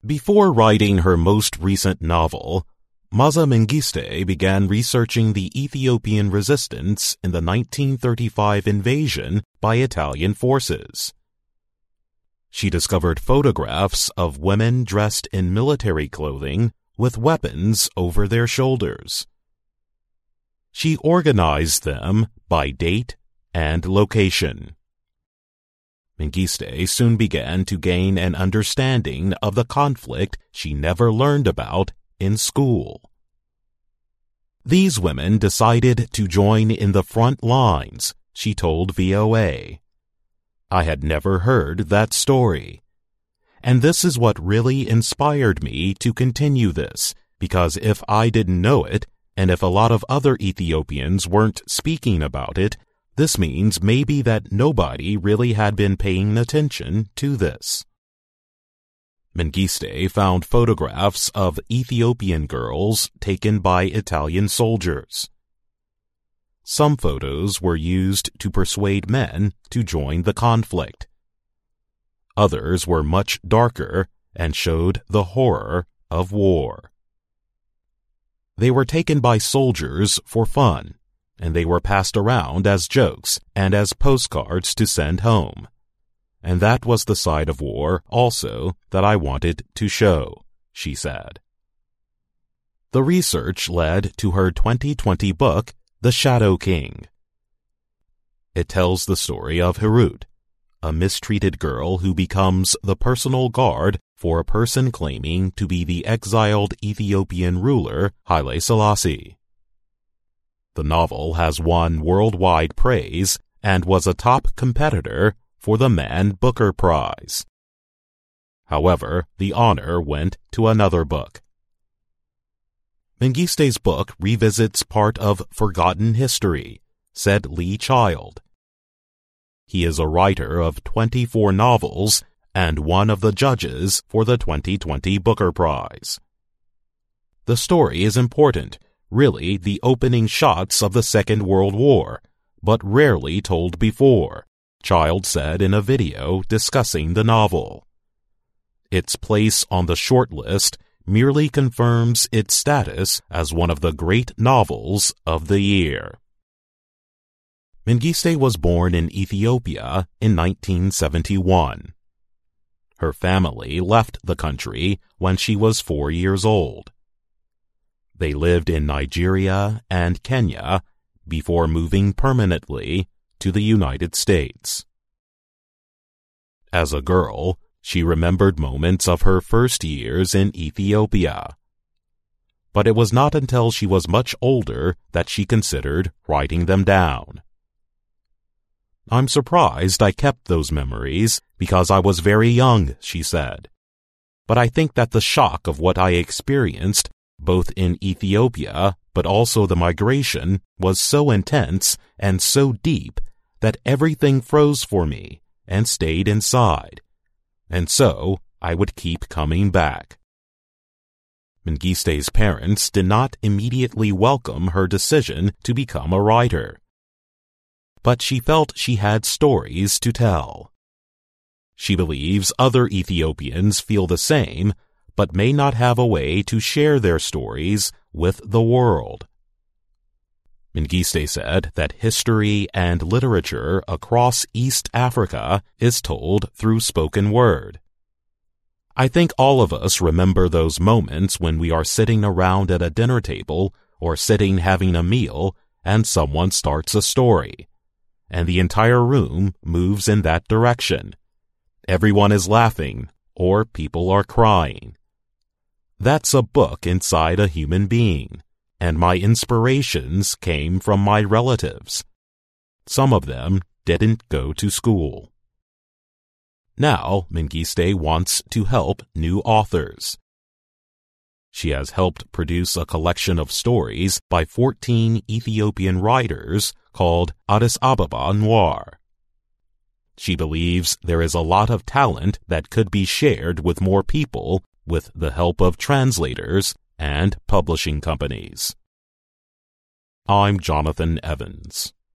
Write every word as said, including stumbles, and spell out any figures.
Before writing her most recent novel, Maza Mengistu began researching the Ethiopian resistance in the nineteen thirty-five invasion by Italian forces. She discovered photographs of women dressed in military clothing with weapons over their shoulders. She organized them by date and location. Mengistu soon began to gain an understanding of the conflict she never learned about in school. These women decided to join in the front lines, she told V O A. I had never heard that story. And this is what really inspired me to continue this, because if I didn't know it, and if a lot of other Ethiopians weren't speaking about it, this means maybe that nobody really had been paying attention to this. Mengistu found photographs of Ethiopian girls taken by Italian soldiers. Some photos were used to persuade men to join the conflict. Others were much darker and showed the horror of war. They were taken by soldiers for fun, and they were passed around as jokes and as postcards to send home. And that was the side of war also that I wanted to show, she said. The research led to her twenty twenty book, The Shadow King. It tells the story of Hirut, a mistreated girl who becomes the personal guard for a person claiming to be the exiled Ethiopian ruler Haile Selassie. The novel has won worldwide praise and was a top competitor for the Man Booker Prize. However, the honor went to another book. Mengistu's book revisits part of forgotten history, said Lee Child. He is a writer of twenty-four novels and one of the judges for the twenty twenty Booker Prize. The story is important, really the opening shots of the Second World War, but rarely told before, Child said in a video discussing the novel. Its place on the shortlist merely confirms its status as one of the great novels of the year. Mengistu was born in Ethiopia in nineteen seventy-one. Her family left the country when she was four years old. They lived in Nigeria and Kenya before moving permanently to the United States. As a girl, she remembered moments of her first years in Ethiopia. But it was not until she was much older that she considered writing them down. I'm surprised I kept those memories because I was very young, she said. But I think that the shock of what I experienced, both in Ethiopia but also the migration, was so intense and so deep that everything froze for me and stayed inside. And so I would keep coming back. Mengistu's parents did not immediately welcome her decision to become a writer. But she felt she had stories to tell. She believes other Ethiopians feel the same, but may not have a way to share their stories with the world. Mengistu said that history and literature across East Africa is told through spoken word. I think all of us remember those moments when we are sitting around at a dinner table or sitting having a meal and someone starts a story, and the entire room moves in that direction. Everyone is laughing, or people are crying. That's a book inside a human being, and my inspirations came from my relatives. Some of them didn't go to school. Now, Mengistu wants to help new authors. She has helped produce a collection of stories by fourteen Ethiopian writers called Addis Ababa Noir. She believes there is a lot of talent that could be shared with more people with the help of translators and publishing companies. I'm Jonathan Evans.